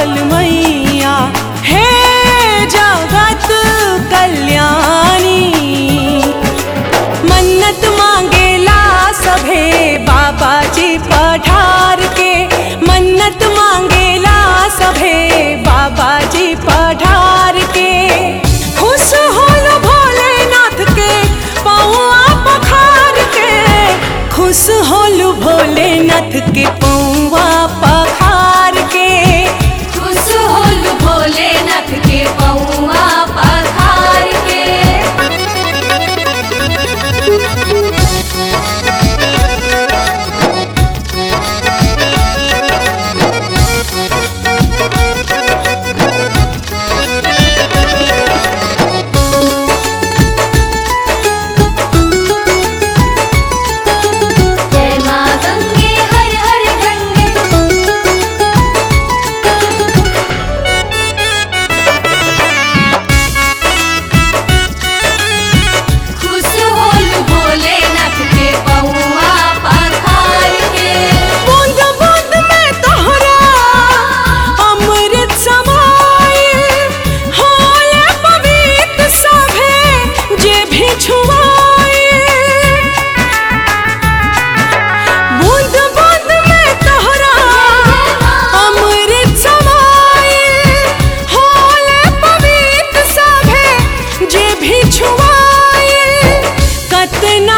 सकल मैया, हे जगत कल्याणी। मन्नत मांगेला सभे बाबा जी पधार के, मन्नत मांगेला सभे बाबा जी पधार के। खुश होलो भोलेनाथ के पौआ पखार के, खुश होलो भोलेनाथ के पौआ पखार के, खुश होलु भोलेनाथ के पौआ पखार के। जय मां गंगे हर हर गंगे, खुश होलु भोलेनाथ के पौआ पखार के। बूंद बूंद में तोहरा अमृत समाए, होले पवित्र सभे जे भी छुआए। बूंद बूंद में तोहरा अमृत समाए, होले पवित्र सभे जे भी छुआए। कतना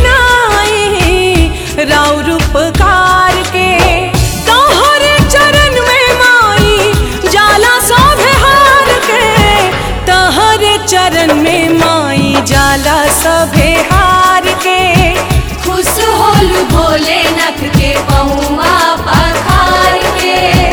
गिनाई राउर उपकार के, तोहरे चरण में माई जाला सभे हार के, तोहरे चरण में माई जाला सभे हार के। खुश होलु भोलेनाथ के पौआ पखार के।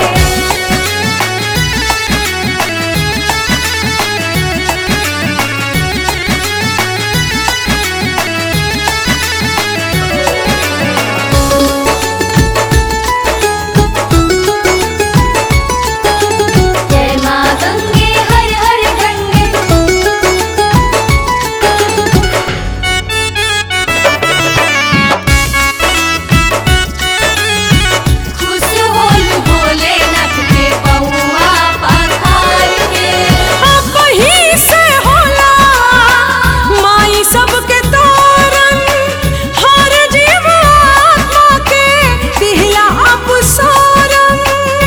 जय मां गंगे हर हर गंगे, खुश होलु भोलेनाथ के पौआ पखार के। अब ही से होला माई सबके तोरन, हर जीव आत्मा के दिहला अपसरन।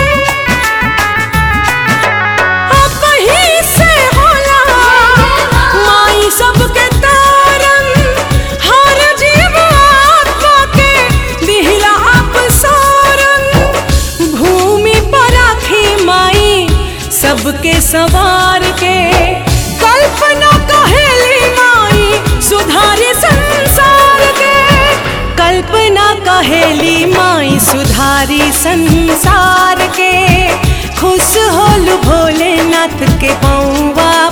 अब ही से होला माई सबके तोरन, हर जीव आत्मा के दिहला अपसरन। भूमि पर राखी माई सबके सवार के, कल्पना कहेली माई सुधारी संसार के, कल्पना कहेली माई सुधारी संसार के। खुश होलु भोलेनाथ के पौआ